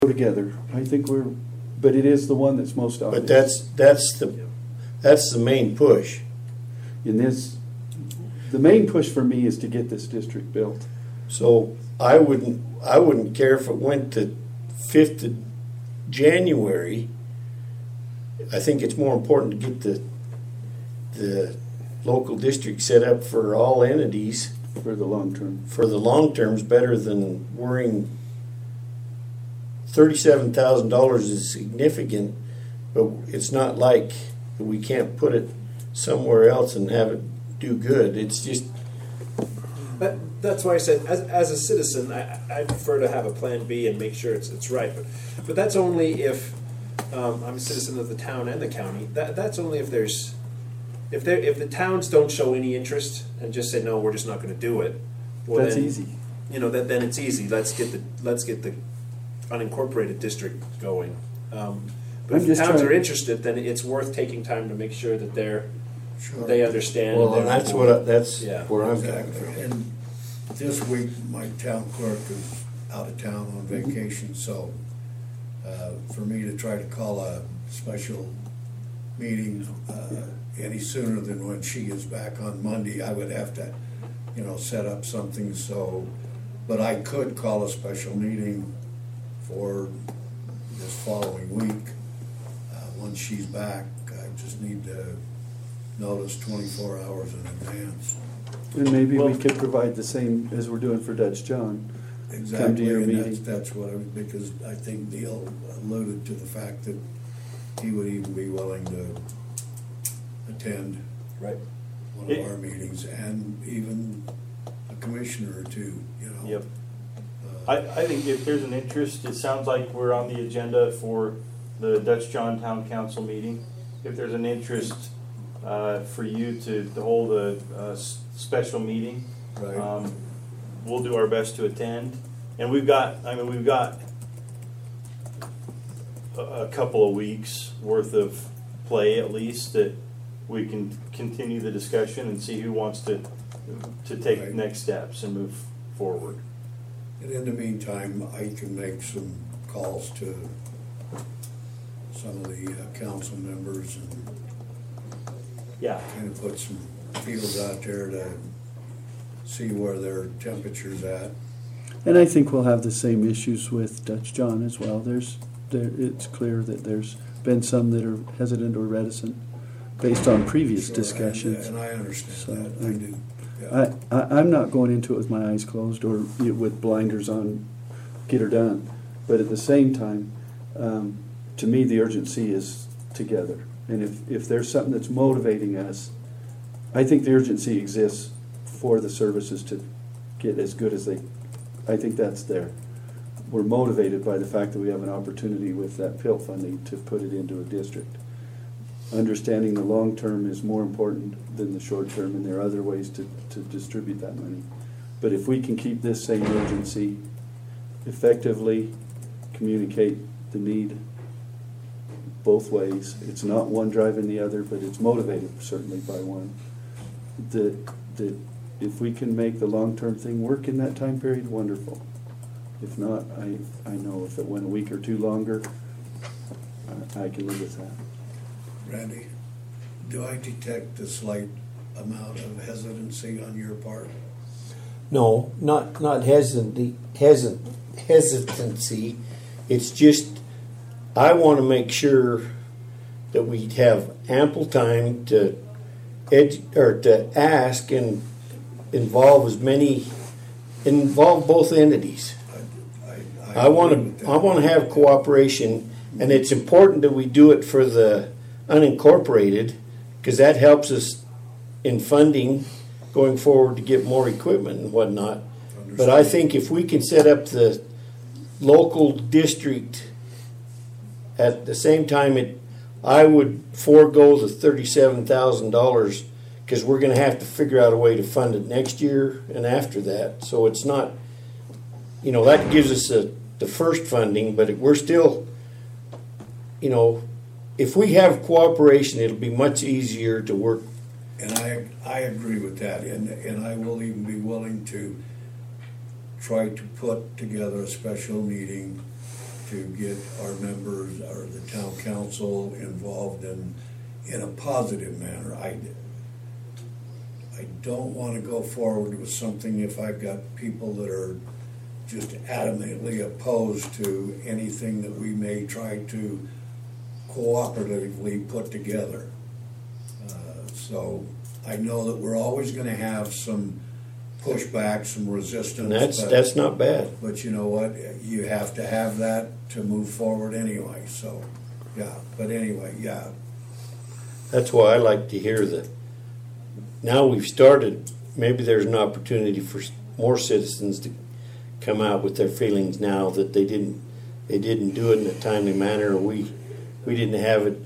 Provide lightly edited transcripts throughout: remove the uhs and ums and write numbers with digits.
together. I think but it is the one that's most obvious. But that's the main push. In this, the main push for me is to get this district built. So I wouldn't care if it went to 5th of January. I think it's more important to get the local district set up for all entities. For the long term. For the long term is better than worrying. $37,000 is significant, but it's not like we can't put it somewhere else and have it do good. It's just... That's why I said, as a citizen, I prefer to have a plan B and make sure it's right. But that's only if I'm a citizen of the town and the county. That's only if if the towns don't show any interest and just say no, we're just not going to do it. Well, that's then, easy. Then it's easy. Let's get the unincorporated district going. But if the towns are interested, then it's worth taking time to make sure that they understand. Well, and that's where I'm coming from. And this week, my town clerk is out of town on vacation, so for me to try to call a special meeting any sooner than when she is back on Monday, I would have to, set up something. So, but I could call a special meeting for this following week once she's back. I just need to notice 24 hours in advance. And maybe we could provide the same as we're doing for Dutch John. Exactly, Come to your and meeting. that's what because I think Neil alluded to the fact that he would even be willing to attend one of our meetings, and even a commissioner or two, Yep. I think if there's an interest, it sounds like we're on the agenda for the Dutch John Town Council meeting. If there's an interest for you to hold a special meeting, Right. We'll do our best to attend. And we've got a couple of weeks worth of play at least that we can continue the discussion and see who wants to take Right. next steps and move forward. And in the meantime, I can make some calls to some of the council members and kind of put some feelers out there to see where their temperature's at. And I think we'll have the same issues with Dutch John as well. It's clear that there's been some that are hesitant or reticent based on previous discussions. And I understand So, that. I do. Yeah. I'm not going into it with my eyes closed or with blinders on, get her done. But at the same time, to me, the urgency is together. And if there's something that's motivating us, I think the urgency exists for the services to get as good as I think that's there. We're motivated by the fact that we have an opportunity with that PIL funding to put it into a district. Understanding the long term is more important than the short term, and there are other ways to distribute that money. But if we can keep this same urgency, effectively communicate the need both ways, it's not one driving the other, but it's motivated certainly by one, that if we can make the long-term thing work in that time period, wonderful. If not, I know if it went a week or two longer, I can live with that. Randy, do I detect a slight amount of hesitancy on your part? No, not hesitancy. It's just I want to make sure that we have ample time to ask and involve both entities. I want to have cooperation, and it's important that we do it for the unincorporated because that helps us in funding going forward to get more equipment and whatnot. But I think if we can set up the local district at the same time, I would forego the $37,000 because we're going to have to figure out a way to fund it next year and after that. So it's not, that gives us the first funding, but we're still, if we have cooperation, it'll be much easier to work. And I agree with that, and I will even be willing to try to put together a special meeting to get our members or the town council involved in a positive manner. I don't want to go forward with something if I've got people that are just adamantly opposed to anything that we may try to cooperatively put together. So I know that we're always going to have some pushback, some resistance. And that's not bad. But you know what? You have to have that to move forward anyway. So, yeah. But anyway, yeah. That's why I like to hear that. Now we've started, maybe there's an opportunity for more citizens to come out with their feelings now that they didn't do it in a timely manner. We didn't have it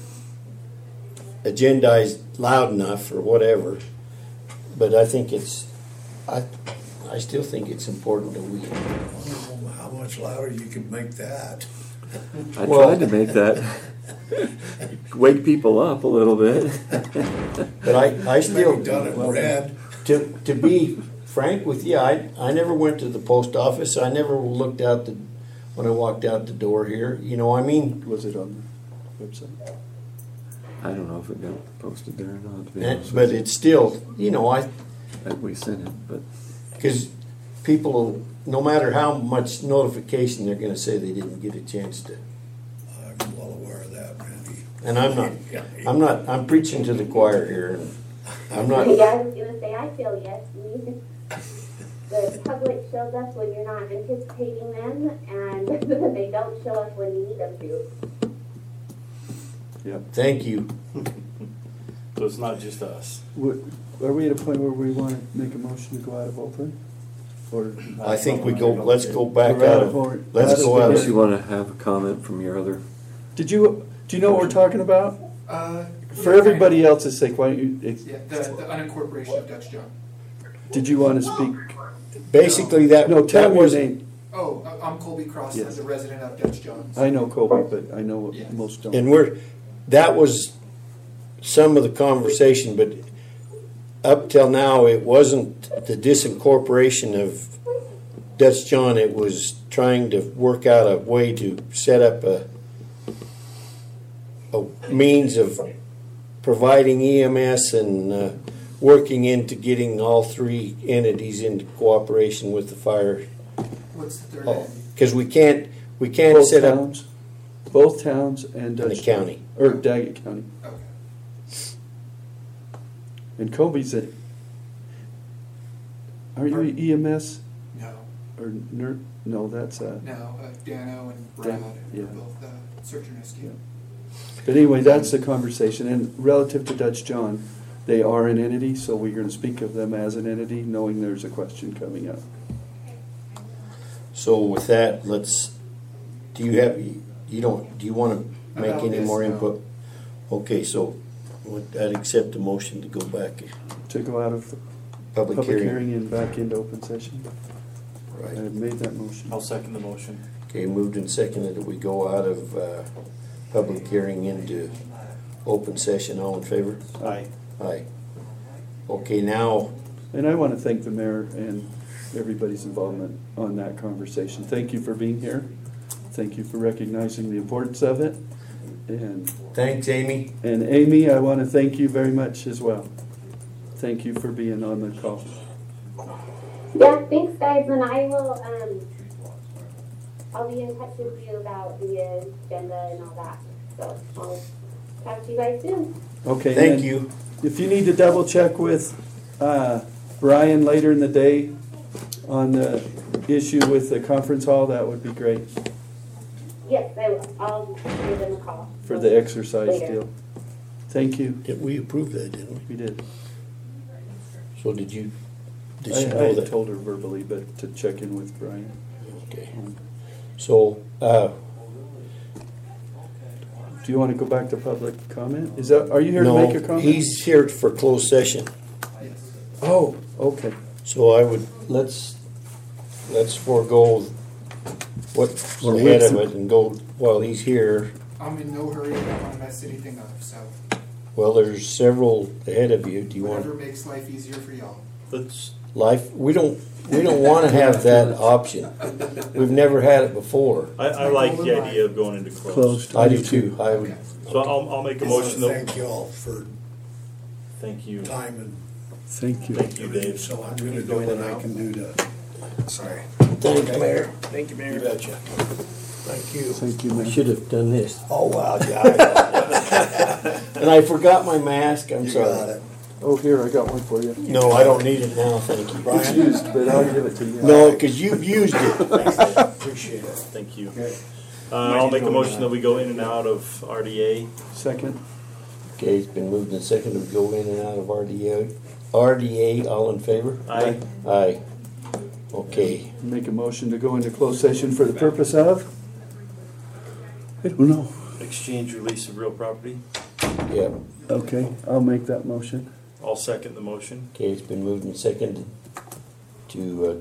agendized loud enough or whatever. But I think I still think it's important that we. I don't know how much louder you could make that. I tried to make that wake people up a little bit. But I still Maybe done it in red. To be frank with you, I never went to the post office. I never looked out when I walked out the door here. You know, I mean, Was it on the website? I don't know if it got posted there or not. To be but honest with you. it's still, you know, We sent it, but because people, no matter how much notification, they're going to say they didn't get a chance to. I'm well aware of that, Randy. And I'm preaching to the choir here. And I'm not. Yeah, I was gonna say, I feel yes. The public shows up when you're not anticipating them, and they don't show up when you need them to. Yeah. Thank you. So it's not just us. Are we at a point where we want to make a motion to go out of open? Or I think we go. Let's go back We're out of. Let's go out unless of. you want to have a comment from your other. do you know what we're talking about? For everybody else's sake, why don't you? Yeah, the unincorporation of Dutch John. Did you want to speak? Basically, that No, tell that me your was. name. Oh, I'm Colby Cross. Yes. I'm the resident of Dutch John. I know Colby, but I know what Yes. most don't. And that was some of the conversation, but up till now, it wasn't the disincorporation of Dutch John. It was trying to work out a way to set up a means of providing EMS and working into getting all three entities into cooperation with the fire. What's the third entity? Because we can't both set up towns, both towns and in the Dutch county. or Daggett County. Okay. And Colby's it. Are you EMS No, or NERT? No, that's no. Dano and Brad yeah. are both search and rescue. Yeah. But anyway, that's the conversation. And relative to Dutch John, they are an entity, so we're going to speak of them as an entity, knowing there's a question coming up. So with that, do you want to make About any this, more no. input? Okay, so I'd accept the motion to go back To go out of public public hearing. hearing and back into open session. I Right. have made that motion. I'll second the motion. Okay, moved and seconded that we go out of public hearing into open session. All in favor? Aye. Aye. Okay, now, And I want to thank the mayor and everybody's involvement on that conversation. Thank you for being here. Thank you for recognizing the importance of it. And thanks, Amy. Amy, I want to thank you very much as well. Thank you for being on the call. Yeah, thanks guys, and I will, I'll be in touch with you about the agenda and all that. So I'll talk to you guys soon. Okay. Thank and you. If you need to double check with Brian later in the day on the issue with the conference hall, that would be great Yes, I'll give them a call. for the exercise Later. deal. Thank you. We approved that, didn't we? We did. So did she I know had that? told her verbally, but to check in with Brian. Okay. So, Do you want to go back to public comment? Are you here to no, make a comment? he's here for closed session. Yes. Oh, okay. So I would, let's forego what's Well, ahead of what's it and go while he's here. I'm in no hurry. I don't want to mess anything up. So Well, there's several ahead of you. Do you whatever want? makes life easier for y'all. Let's life, we don't want to have that option. We've never had it before. I like the idea of going into Closed. I do too. I would. So I'll make a motion that, Thank you all for thank you. time and Thank you. Thank you, Dave. so I'm gonna do what I can do to. Sorry. Thank you, Mayor. Thank you, Mayor. You betcha. Thank you. Thank you, I man. should have done this. Oh, wow, yeah. And I forgot my mask. I'm You sorry. got it. Oh, here, I got one for you. No, I don't need it now. Thank you. It's Brian? used, but I'll give it to you. No, because you've used it. Thanks, Dave. Appreciate it. Thank you. Okay. I'll make a motion that we go in and out of RDA. Second. Okay, it's been moved and seconded to go in and out of RDA. RDA, all in favor? Aye. Aye. Okay. Make a motion to go into closed session for the purpose of? I don't know. Exchange release of real property. Yeah. Okay, I'll make that motion. I'll second the motion. Okay, it's been moved and seconded to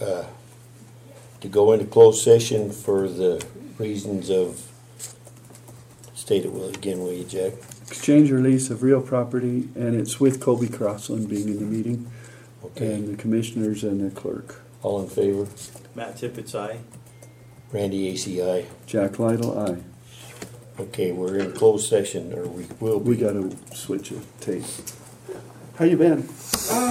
go into closed session for the reasons of, state it again, will you, Jack? Exchange or lease of real property, and it's with Colby Crossland being in the meeting, Okay. and the commissioners and the clerk. All in favor? Matt Tippett's aye. Randy ACI. Jack Lytle, aye. Okay, we're in closed session, or we will be. We gotta switch a tape. How you been?